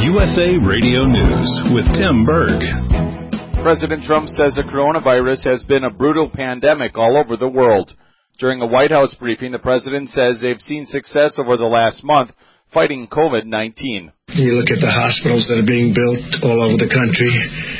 USA Radio News with Tim Berg. President Trump says the coronavirus has been a brutal pandemic all over the world. During a White House briefing, the president says they've seen success over the last month fighting COVID-19. You look at the hospitals that are being built all over the country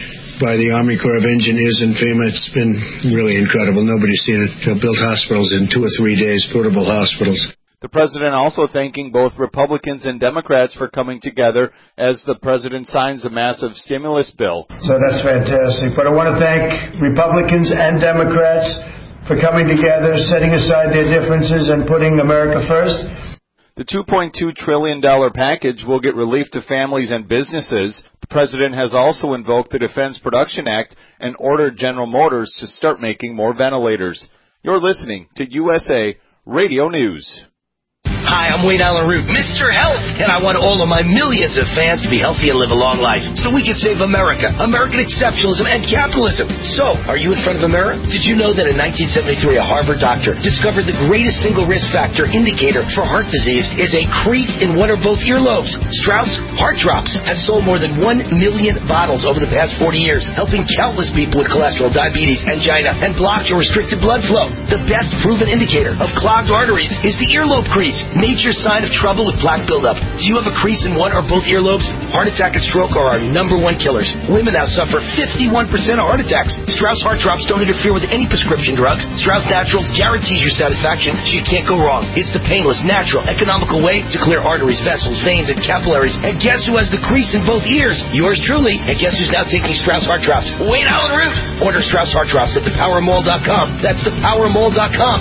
by the Army Corps of Engineers and FEMA. It's been really incredible. Nobody's seen it. They'll build hospitals in 2 or 3 days, portable hospitals. The president also thanking both Republicans and Democrats for coming together as the president signs the massive stimulus bill. So that's fantastic. But I want to thank Republicans and Democrats for coming together, setting aside their differences and putting America first. The $2.2 trillion package will get relief to families and businesses. The president has also invoked the Defense Production Act and ordered General Motors to start making more ventilators. You're listening to USA Radio News. Hi, I'm Wayne Allen Root, Mr. Health, and I want all of my millions of fans to be healthy and live a long life so we can save America, American exceptionalism, and capitalism. So, are you in front of a mirror? Did you know that in 1973 a Harvard doctor discovered the greatest single risk factor indicator for heart disease is a crease in one or both earlobes? Strauss Heart Drops has sold more than 1 million bottles over the past 40 years, helping countless people with cholesterol, diabetes, angina, and blocked or restricted blood flow. The best proven indicator of clogged arteries is the earlobe crease. Major sign of trouble with plaque buildup. Do you have a crease in one or both earlobes? Heart attack and stroke are our #1 killers. Women now suffer 51% of heart attacks. Strauss Heart Drops don't interfere with any prescription drugs. Strauss Naturals guarantees your satisfaction, so you can't go wrong. It's the painless, natural, economical way to clear arteries, vessels, veins, and capillaries. And guess who has the crease in both ears? Yours truly. And guess who's now taking Strauss Heart Drops? Wayne Allen Root. Order Strauss Heart Drops at thepowermall.com. That's thepowermall.com.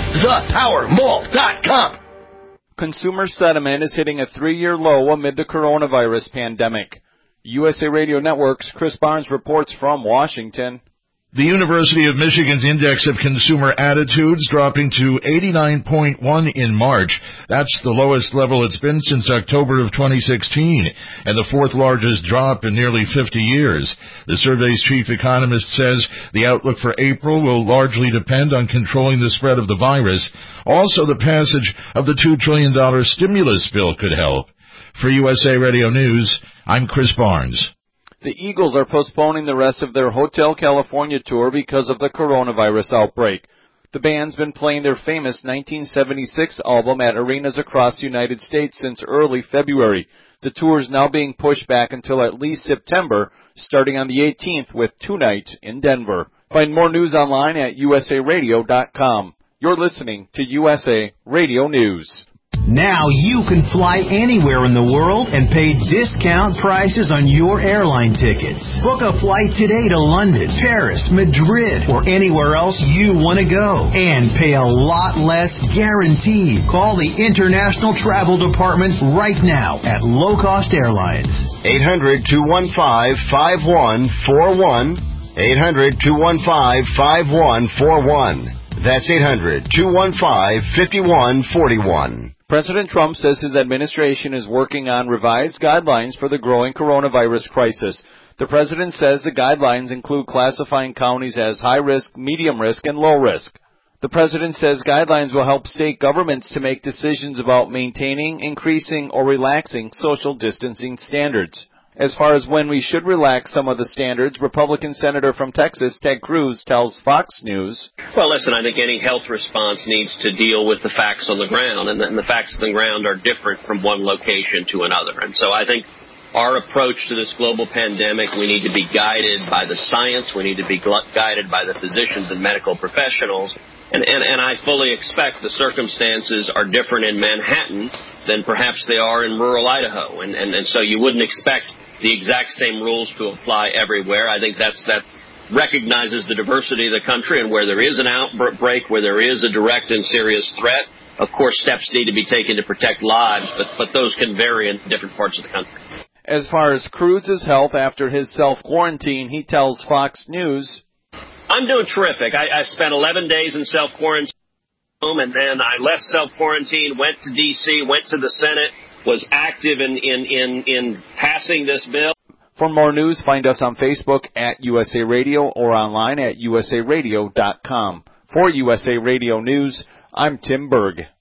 Thepowermall.com. Consumer sentiment is hitting a 3-year low amid the coronavirus pandemic. USA Radio Network's Chris Barnes reports from Washington. The University of Michigan's Index of Consumer Attitudes dropping to 89.1 in March. That's the lowest level it's been since October of 2016, and the 4th largest drop in nearly 50 years. The survey's chief economist says the outlook for April will largely depend on controlling the spread of the virus. Also, the passage of the $2 trillion stimulus bill could help. For USA Radio News, I'm Chris Barnes. The Eagles are postponing the rest of their Hotel California tour because of the coronavirus outbreak. The band's been playing their famous 1976 album at arenas across the United States since early February. The tour is now being pushed back until at least September, starting on the 18th with 2 nights in Denver. Find more news online at usaradio.com. You're listening to USA Radio News. Now you can fly anywhere in the world and pay discount prices on your airline tickets. Book a flight today to London, Paris, Madrid, or anywhere else you want to go. And pay a lot less guaranteed. Call the International Travel Department right now at Low Cost Airlines. 800-215-5141. 800-215-5141. That's 800-215-5141. President Trump says his administration is working on revised guidelines for the growing coronavirus crisis. The president says the guidelines include classifying counties as high risk, medium risk, and low risk. The president says guidelines will help state governments to make decisions about maintaining, increasing, or relaxing social distancing standards. As far as when we should relax some of the standards, Republican Senator from Texas, Ted Cruz, tells Fox News. Well, listen, I think any health response needs to deal with the facts on the ground, and the facts on the ground are different from one location to another. And so I think our approach to this global pandemic, we need to be guided by the science, we need to be guided by the physicians and medical professionals, and I fully expect the circumstances are different in Manhattan than perhaps they are in rural Idaho, and so you wouldn't expect the exact same rules to apply everywhere. I think that recognizes the diversity of the country, and where there is an outbreak, where there is a direct and serious threat, of course steps need to be taken to protect lives, but those can vary in different parts of the country. As far as Cruz's health after his self-quarantine, he tells Fox News, I'm doing terrific. I spent 11 days in self-quarantine, and then I left self-quarantine, went to D.C., went to the Senate, was active in passing this bill. For more news, find us on Facebook at USA Radio or online at usaradio.com. For USA Radio News, I'm Tim Berg.